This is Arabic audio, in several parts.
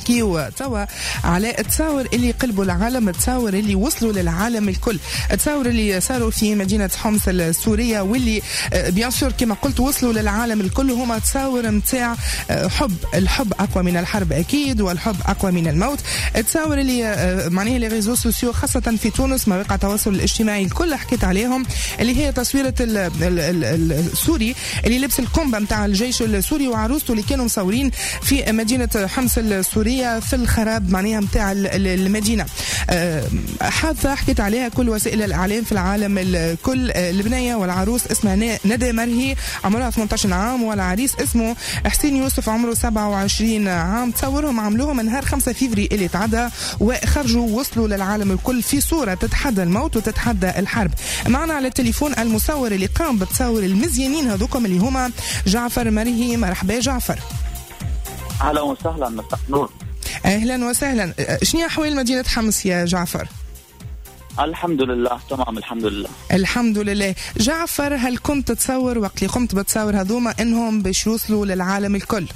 نحكيو توا على التصاور اللي قلبوا العالم، التصاور اللي وصلوا للعالم الكل، التصاور اللي صاروا في مدينة حمص السورية واللي بيان سور كما قلت وصلوا للعالم الكل. هما تصاور متاع حب، الحب أقوى من الحرب أكيد، والحب أقوى من الموت. التصاور اللي معناها لي ريزو سوسيو خاصة في تونس، مواقع التواصل الاجتماعي الكل حكيت عليهم، اللي هي تصويرة السوري اللي لبس القنبة متاع الجيش السوري وعروسته اللي كانوا مصورين في مدينة حمص السورية في الخراب معناها متاع المدينة. حادثة حكيت عليها كل وسائل الإعلام في العالم الكل. البنية والعروس اسمها ندى مرهي عمرها 18 عام، والعريس اسمه حسين يوسف عمره 27 عام. تصورهم عملوهم نهار 5 فيفري اللي تعدى، وخرجوا وصلوا للعالم الكل في صورة تتحدى الموت وتتحدى الحرب. معنا على التليفون المصور اللي قام بتصور المزيانين هذوكم اللي هما جعفر مرهي. مرحبا جعفر. اهلا وسهلا، مساء النور. اهلا وسهلا. شنو احوال مدينة حمص يا جعفر؟ الحمد لله تمام الحمد لله. الحمد لله. جعفر، هل كنت تتصور وقت اللي قمت بتصور هذوما انهم باش يوصلوا للعالم الكل؟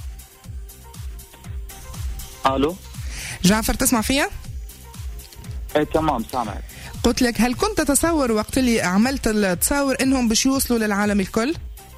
الو جعفر تسمع فيا؟ ايه تمام سامعك. قلت لك هل كنت تتصور وقت اللي عملت التصاور انهم باش يوصلوا للعالم الكل؟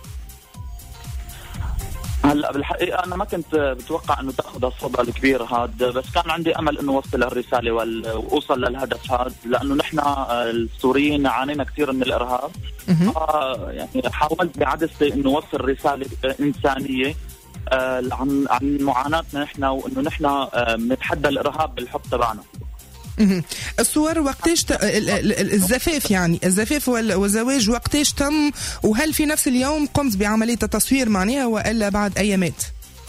هلا بالحقيقه انا ما كنت بتوقع انه تاخذ الصدى الكبير هذا، بس كان عندي امل انه اوصل الرساله واوصل للهدف هذا، لانه نحن السوريين عانينا كثير من الارهاب. يعني حاولت بعدستي انه اوصل رساله انسانيه عن معاناتنا نحن، وانه نحن بنتحدى الارهاب بالحب تبعنا. الصور وقتاش الزفاف، يعني الزفاف والزواج وقتاش تم، وهل في نفس اليوم قمت بعملية التصوير معناها والا بعد ايامات؟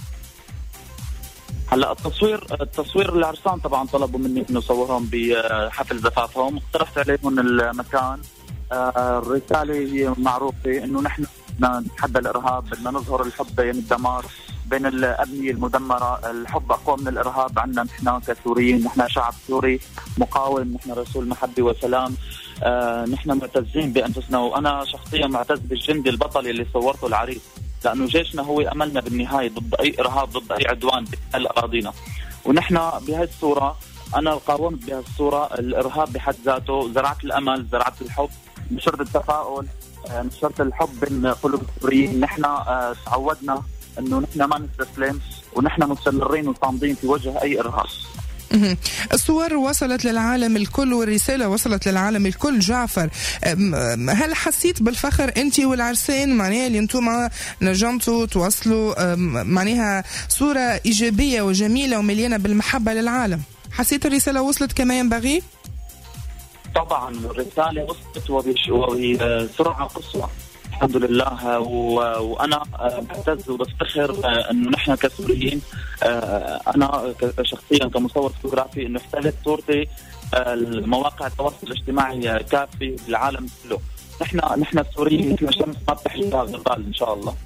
هلا التصوير العرسان طبعا طلبوا مني انه صورهم بحفل زفافهم، اقترحت عليهم المكان. الرسالة هي معروفة انه نحن نتحدى الارهاب، بدنا نظهر الحب بين الدمار، بين الأبنية المدمرة. الحب أقوى من الإرهاب عنا نحن كسوريين، نحن شعب سوري مقاوم، نحن رسول محبة وسلام. نحن معتزين بأنفسنا، وأنا شخصيا معتز بالجندي البطل اللي صورته العريس، لأنه جيشنا هو أملنا بالنهاية ضد أي إرهاب، ضد أي عدوان بحل أراضينا. ونحن بهذه الصورة أنا قاومت بهذه الصورة الإرهاب بحد ذاته، زرعت الأمل، زرعت الحب، نشرت التفاؤل، نشرت الحب بين قلوب السوريين. نحن تعودنا انه نحن ما نستسلم، ونحن مستمرين وصامدين في وجه اي ارهاب. الصور وصلت للعالم الكل والرسالة وصلت للعالم الكل. جعفر، هل حسيت بالفخر انت والعرسين معناها اللي انتم نجمتوا توصلوا معناها صورة ايجابية وجميلة ومليانة بالمحبة للعالم؟ حسيت الرسالة وصلت كما ينبغي؟ طبعا الرسالة وصلت وبسرعة قصوى الحمد لله. وانا بعتز وبفتخر انه نحن كسوريين، انا شخصيا كمصور فوتوغرافي، انه احتلت صورتي المواقع التواصل الاجتماعي كافي بالعالم كله. نحن السوريين مثل الشمس ما بتحجبها غربال ان شاء الله.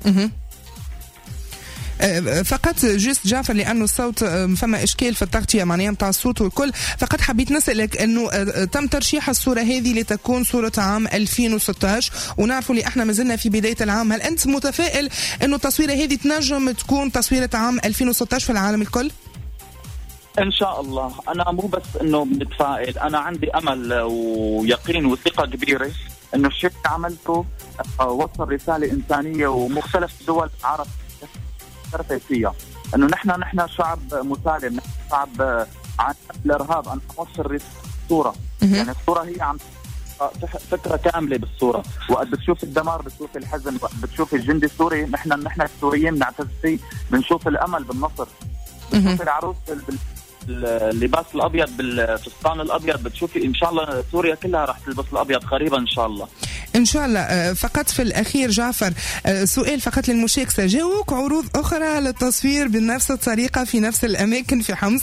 فقط جست جعفر لأنه الصوت فما إشكال في التغطية معناها متاع الصوت والكل، فقط حبيت نسألك أنه تم ترشيح الصورة هذه لتكون صورة عام 2016، ونعرفوا اللي احنا مازلنا في بداية العام. هل أنت متفائل أنه التصويرة هذه تنجم تكون تصويرة عام 2016 في العالم الكل؟ إن شاء الله. أنا مو بس أنه متفائل، أنا عندي أمل ويقين وثقة كبيرة أنه الشيء اللي عملته وصل رسالة إنسانية، ومختلف دول العرب فيها انه نحن شعب مسالم، نحن شعب عن الارهاب. انا اوصل صوره، يعني الصوره هي عم فكره كامله بالصوره، وقت بتشوف الدمار، بتشوف الحزن، وقت بتشوف الجندي السوري نحن السوريين بنعتز فيه، بنشوف الامل بالنصر، بنشوف العروس اللباس الابيض بالفستان الابيض، بتشوفي ان شاء الله سوريا كلها راح تلبس الابيض قريبا ان شاء الله. ان شاء الله. فقط في الاخير جعفر، سؤال فقط للمشاكسه، جاوك عروض اخرى للتصوير بنفس الطريقه في نفس الاماكن في حمص؟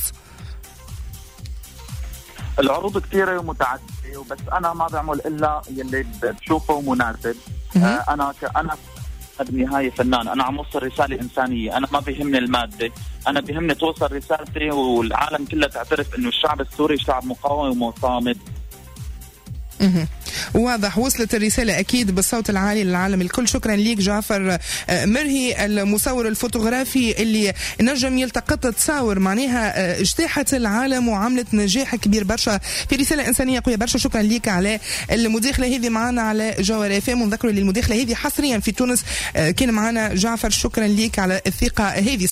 العروض كثيره ومتعدده، وبس انا ما بعمل الا يلي بشوفه مناسب. انا بالنهاية فنان، أنا عم أوصل رسالة إنسانية، أنا ما بيهمني المادة، أنا بيهمني توصل رسالتي والعالم كله تعترف إنه الشعب السوري شعب مقاوم وصامد. واضح، وصلت الرسالة أكيد بالصوت العالي للعالم الكل. شكرا ليك جعفر مرهي، المصور الفوتوغرافي اللي نجم يلتقط تصاور معناها اجتاحت العالم وعملت نجاح كبير برشا في رسالة إنسانية قوية برشا. شكرا ليك على المداخلة هذه معنا على جوهر FM، ونذكر للمداخلة هذه حصريا في تونس كان معنا جعفر. شكرا ليك على الثقة هذه.